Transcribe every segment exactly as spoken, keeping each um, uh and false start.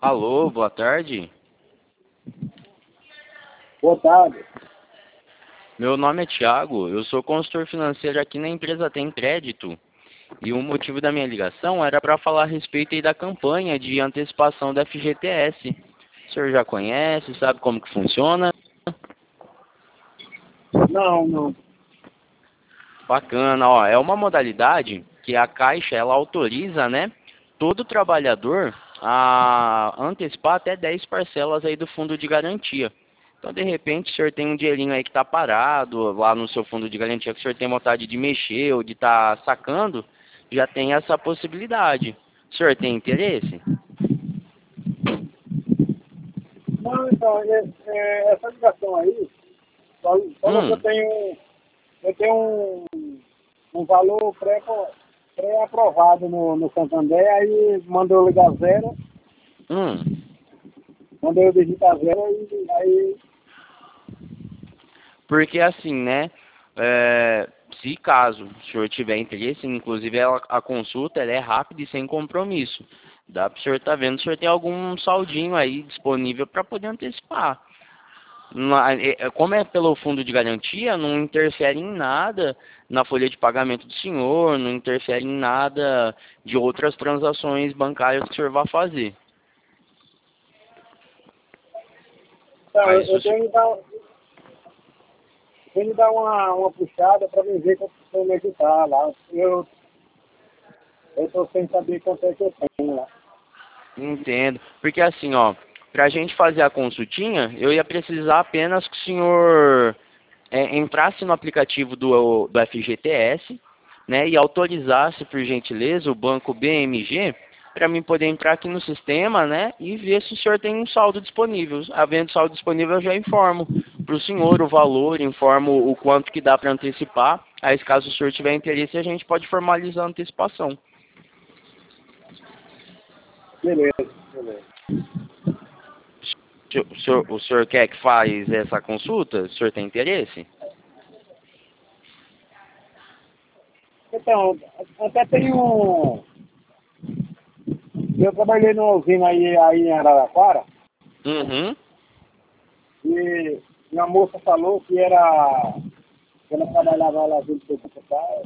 Alô, boa tarde. Boa tarde. Meu nome é Thiago, eu sou consultor financeiro aqui na empresa Tem Crédito. E o motivo da minha ligação era para falar a respeito aí da campanha de antecipação da F G T S. O senhor já conhece, sabe como que funciona? Não, não. Bacana, ó, é uma modalidade que a Caixa ela autoriza, né, todo trabalhador a antecipar até dez parcelas aí do fundo de garantia. Então, de repente, o senhor tem um dinheirinho aí que está parado lá no seu fundo de garantia, que o senhor tem vontade de mexer ou de estar sacando, já tem essa possibilidade. O senhor tem interesse? Não, então, é, é, essa ligação aí, só, só que eu Hum, tenho, eu tenho um, um valor pré- pré-aprovado no, no Santander, aí mandou eu ligar zero, hum. mandou eu digitar zero, e aí, Porque assim, né? é, se caso o senhor tiver interesse, inclusive ela- a consulta ela é rápida e sem compromisso. Dá para o senhor estar vendo se o senhor tem algum saldinho aí disponível para poder antecipar. Na- é- é- Como é pelo fundo de garantia, não interfere em nada na folha de pagamento do senhor, não interfere em nada de outras transações bancárias que o senhor vai fazer. então, eu, Aí, se o eu senhor- tenho que dar, tenho que dar uma, uma puxada para ver como é que tá lá. Eu eu estou sem saber quanto é que eu tenho lá. Entendo. Porque assim, ó, pra gente fazer a consultinha, eu ia precisar apenas que o senhor é, entrasse no aplicativo do, do F G T S, né, e autorizasse, por gentileza, o banco B M G, para mim poder entrar aqui no sistema, né, e ver se o senhor tem um saldo disponível. Havendo saldo disponível, eu já informo para o senhor o valor, informo o quanto que dá para antecipar. Aí, caso o senhor tiver interesse, a gente pode formalizar a antecipação. Beleza, beleza. O senhor, o senhor quer que faz essa consulta? O senhor tem interesse? Então, até tem um. Eu trabalhei numa usina aí, aí em Araraquara Uhum. e uma moça falou que era. Que ela trabalhava lá junto com o deputado,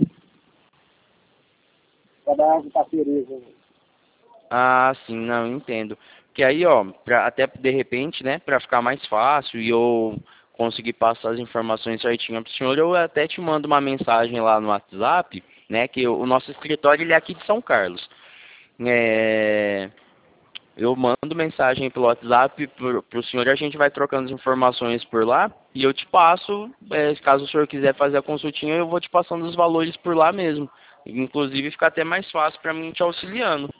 trabalhava com parceria. Ah, sim, não, entendo. Que aí, ó, pra, até de repente, né, para ficar mais fácil e eu conseguir passar as informações certinho pro senhor, eu até te mando uma mensagem lá no WhatsApp, né, que o, o nosso escritório ele é aqui de São Carlos. É, eu mando mensagem pelo WhatsApp pro, pro senhor e a gente vai trocando as informações por lá e eu te passo, é, caso o senhor quiser fazer a consultinha, eu vou te passando os valores por lá mesmo. Inclusive fica até mais fácil para mim te auxiliando.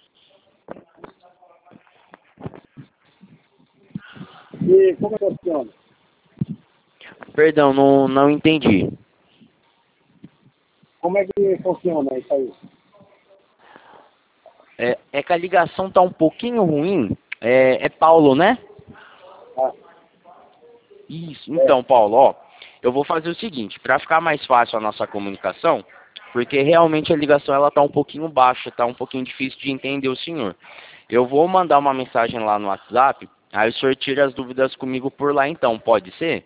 E como é que funciona? Perdão, não, não entendi. Como é que funciona isso aí? É, é que a ligação tá um pouquinho ruim. É, é Paulo, né? Ah, Isso. é, Então, Paulo, ó, eu vou fazer o seguinte, para ficar mais fácil a nossa comunicação, porque realmente a ligação ela tá um pouquinho baixa, tá um pouquinho difícil de entender o senhor. Eu vou mandar uma mensagem lá no WhatsApp, aí o senhor tira as dúvidas comigo por lá então, pode ser?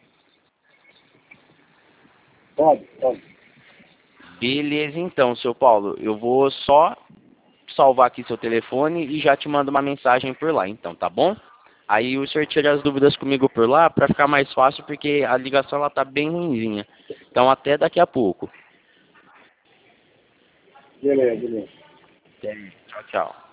pode, pode. Beleza, então, seu Paulo. Eu vou só salvar aqui seu telefone e já te mando uma mensagem por lá, então, tá bom? Aí o senhor tira as dúvidas comigo por lá para ficar mais fácil, porque a ligação ela tá bem ruinzinha. Então, até daqui a pouco. Beleza, beleza. Tchau, tchau.